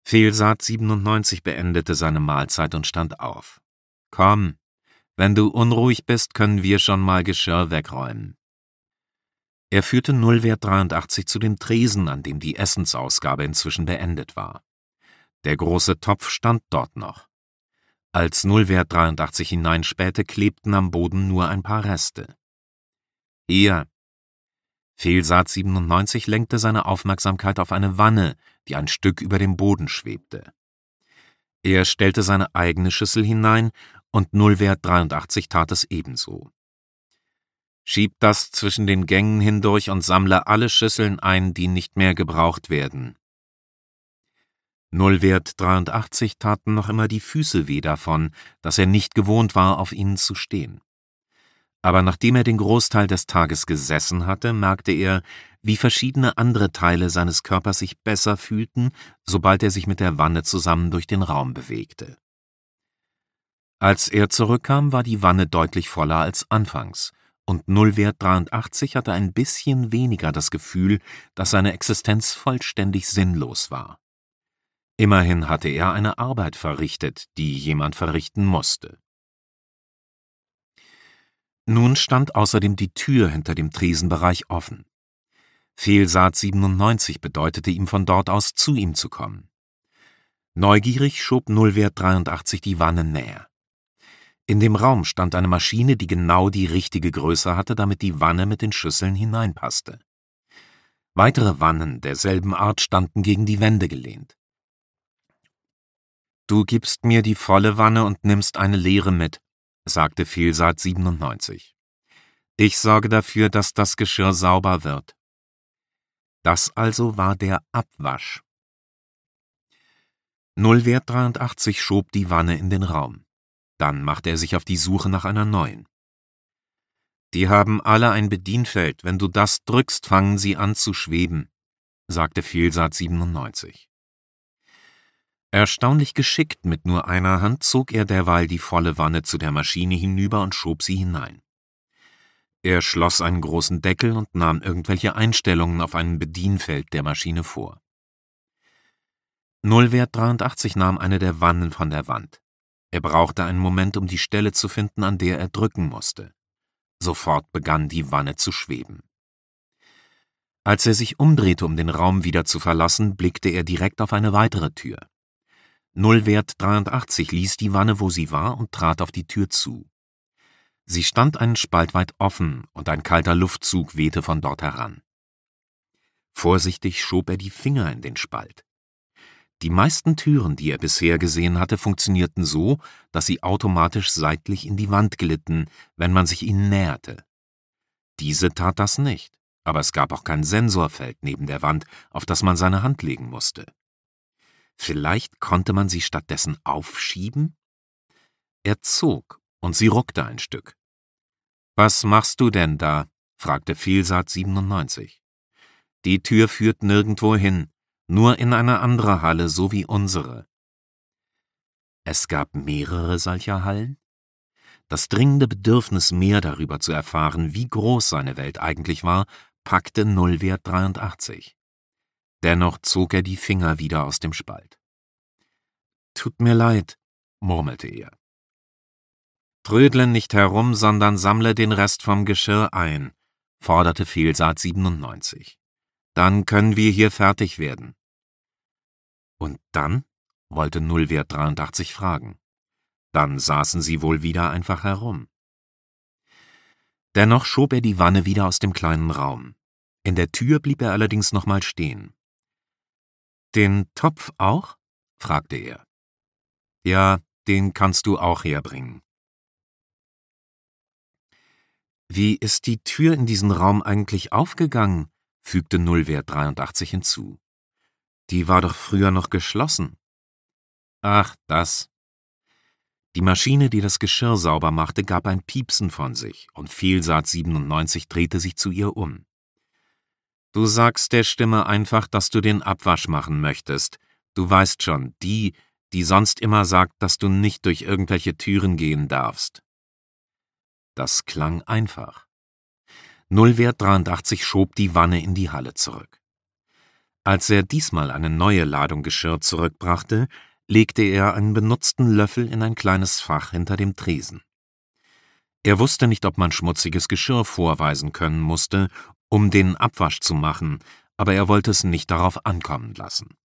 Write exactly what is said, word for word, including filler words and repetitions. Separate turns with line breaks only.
Fehlsaat siebenundneunzig beendete seine Mahlzeit und stand auf. »Komm, wenn du unruhig bist, können wir schon mal Geschirr wegräumen.« Er führte Nullwert dreiundachtzig zu dem Tresen, an dem die Essensausgabe inzwischen beendet war. Der große Topf stand dort noch. Als Nullwert dreiundachtzig hineinspähte, klebten am Boden nur ein paar Reste. »Hier!« Fehlsaat siebenundneunzig lenkte seine Aufmerksamkeit auf eine Wanne, die ein Stück über dem Boden schwebte. Er stellte seine eigene Schüssel hinein, und Nullwert dreiundachtzig tat es ebenso. »Schieb das zwischen den Gängen hindurch und sammle alle Schüsseln ein, die nicht mehr gebraucht werden.« Nullwert dreiundachtzig taten noch immer die Füße weh davon, dass er nicht gewohnt war, auf ihnen zu stehen. Aber nachdem er den Großteil des Tages gesessen hatte, merkte er, wie verschiedene andere Teile seines Körpers sich besser fühlten, sobald er sich mit der Wanne zusammen durch den Raum bewegte. Als er zurückkam, war die Wanne deutlich voller als anfangs, und Nullwert dreiundachtzig hatte ein bisschen weniger das Gefühl, dass seine Existenz vollständig sinnlos war. Immerhin hatte er eine Arbeit verrichtet, die jemand verrichten musste. Nun stand außerdem die Tür hinter dem Tresenbereich offen. Fehlsaat siebenundneunzig bedeutete ihm, von dort aus zu ihm zu kommen. Neugierig schob Nullwert dreiundachtzig die Wanne näher. In dem Raum stand eine Maschine, die genau die richtige Größe hatte, damit die Wanne mit den Schüsseln hineinpasste. Weitere Wannen derselben Art standen gegen die Wände gelehnt. »Du gibst mir die volle Wanne und nimmst eine leere mit«, sagte Fehlsaat siebenundneunzig. »Ich sorge dafür, dass das Geschirr sauber wird.« Das also war der Abwasch. Nullwert dreiundachtzig schob die Wanne in den Raum. Dann machte er sich auf die Suche nach einer neuen. »Die haben alle ein Bedienfeld. Wenn du das drückst, fangen sie an zu schweben«, sagte Fehlsaat siebenundneunzig. Erstaunlich geschickt mit nur einer Hand zog er derweil die volle Wanne zu der Maschine hinüber und schob sie hinein. Er schloss einen großen Deckel und nahm irgendwelche Einstellungen auf einem Bedienfeld der Maschine vor. Nullwert dreiundachtzig nahm eine der Wannen von der Wand. Er brauchte einen Moment, um die Stelle zu finden, an der er drücken musste. Sofort begann die Wanne zu schweben. Als er sich umdrehte, um den Raum wieder zu verlassen, blickte er direkt auf eine weitere Tür. Nullwert dreiundachtzig ließ die Wanne, wo sie war, und trat auf die Tür zu. Sie stand einen Spalt weit offen, und ein kalter Luftzug wehte von dort heran. Vorsichtig schob er die Finger in den Spalt. Die meisten Türen, die er bisher gesehen hatte, funktionierten so, dass sie automatisch seitlich in die Wand glitten, wenn man sich ihnen näherte. Diese tat das nicht, aber es gab auch kein Sensorfeld neben der Wand, auf das man seine Hand legen musste. Vielleicht konnte man sie stattdessen aufschieben? Er zog, und sie ruckte ein Stück. »Was machst du denn da?« fragte Fehlsaat siebenundneunzig. »Die Tür führt nirgendwo hin, nur in eine andere Halle, so wie unsere.« Es gab mehrere solcher Hallen? Das dringende Bedürfnis, mehr darüber zu erfahren, wie groß seine Welt eigentlich war, packte Nullwert dreiundachtzig. Dennoch zog er die Finger wieder aus dem Spalt. »Tut mir leid«, murmelte er. »Trödle nicht herum, sondern sammle den Rest vom Geschirr ein«, forderte Fehlsaat siebenundneunzig. »Dann können wir hier fertig werden.« »Und dann?«, wollte Nullwert dreiundachtzig fragen. »Dann saßen sie wohl wieder einfach herum.« Dennoch schob er die Wanne wieder aus dem kleinen Raum. In der Tür blieb er allerdings noch mal stehen. »Den Topf auch?«, fragte er. »Ja, den kannst du auch herbringen.« »Wie ist die Tür in diesen Raum eigentlich aufgegangen?«, fügte Nullwert dreiundachtzig hinzu. »Die war doch früher noch geschlossen.« »Ach, das.« Die Maschine, die das Geschirr sauber machte, gab ein Piepsen von sich, und Fehlsaat siebenundneunzig drehte sich zu ihr um. »Du sagst der Stimme einfach, dass du den Abwasch machen möchtest. Du weißt schon, die, die sonst immer sagt, dass du nicht durch irgendwelche Türen gehen darfst.« Das klang einfach. Nullwert dreiundachtzig schob die Wanne in die Halle zurück. Als er diesmal eine neue Ladung Geschirr zurückbrachte, legte er einen benutzten Löffel in ein kleines Fach hinter dem Tresen. Er wusste nicht, ob man schmutziges Geschirr vorweisen können musste, um den Abwasch zu machen, aber er wollte es nicht darauf ankommen lassen.